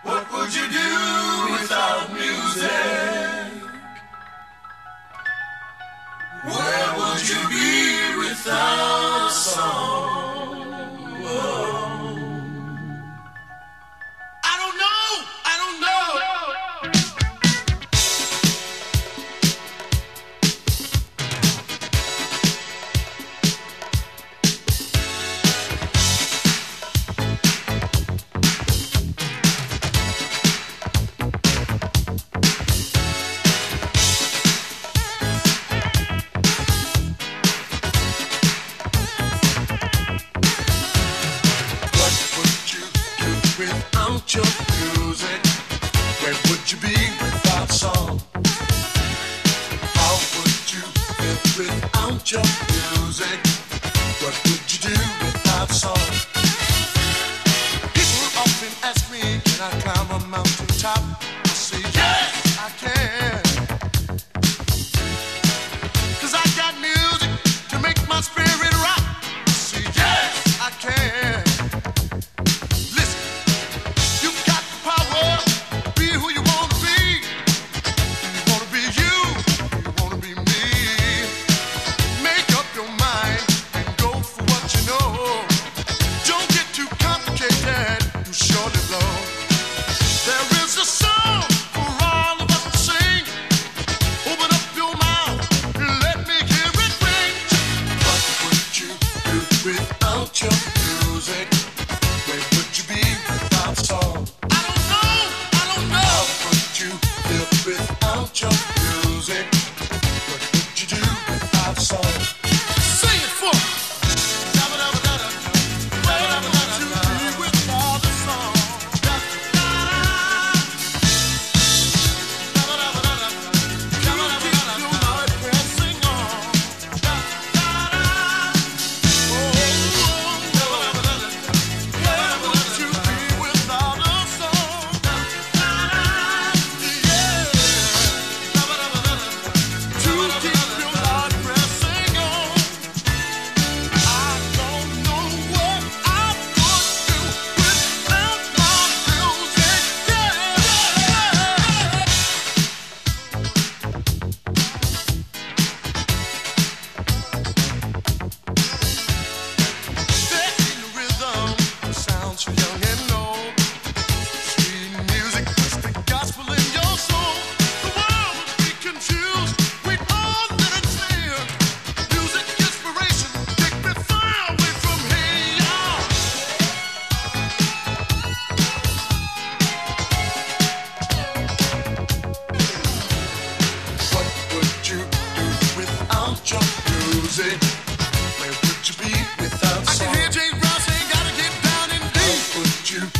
What would you do without music? Where would you be without a song? Whoa. I don't know. I don't know. Without your music, where would you be without song? How would you live without your music? What would you do without song? People often ask me, can I climb a mountain top? I say, yes, I can. 'Cause I got music to make my spirit rock. I say, yes, I can. Without your music, where would you be without song? I don't know, I don't know. How would you live without your music? What would you do without song? Sing it for me. Where would you be without song? I can hear James Brown saying, gotta get down and deep. How would you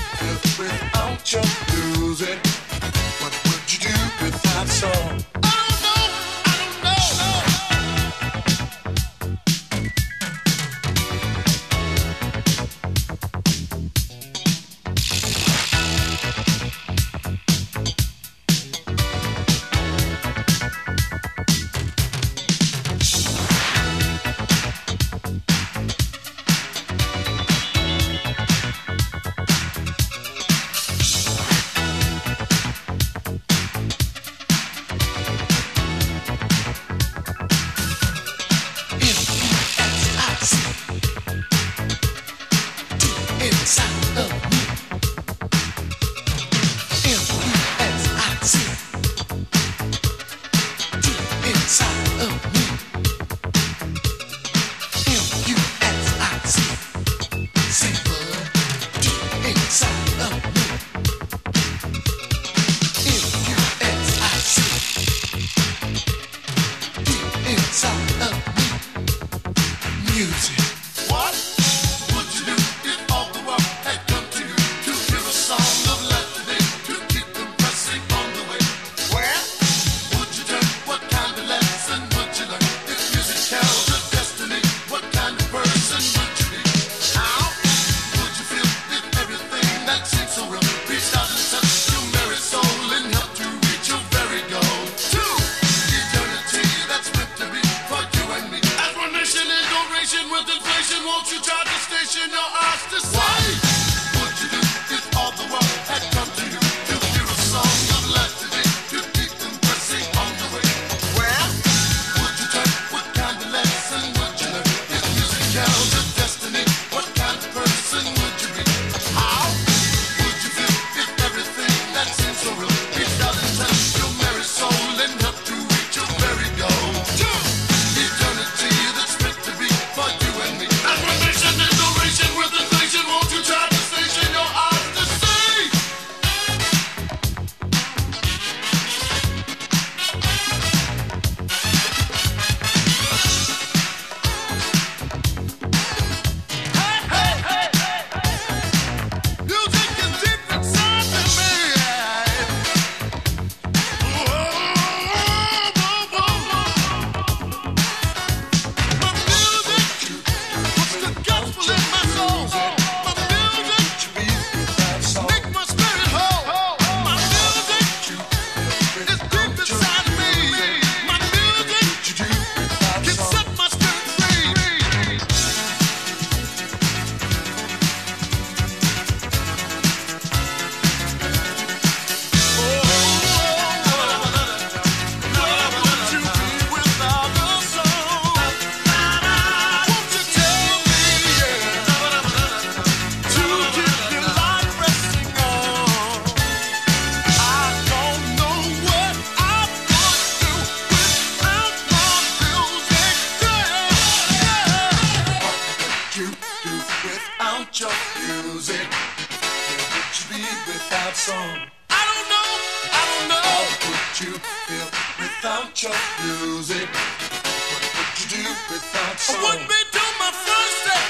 without song? I don't know. I don't know. How would you feel without your music? What would you do without song? I wouldn't be doing my first step.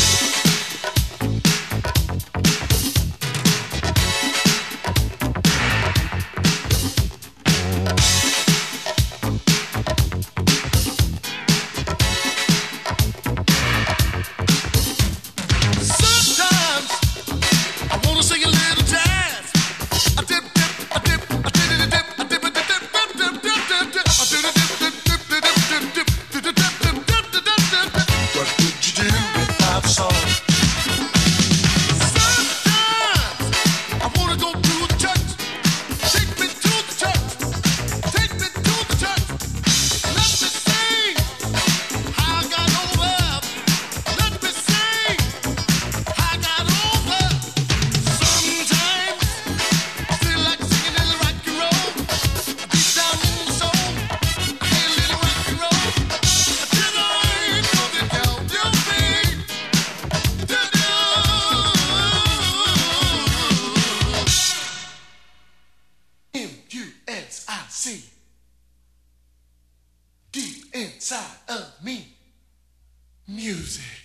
M-U-S-I-C, deep inside of me, music.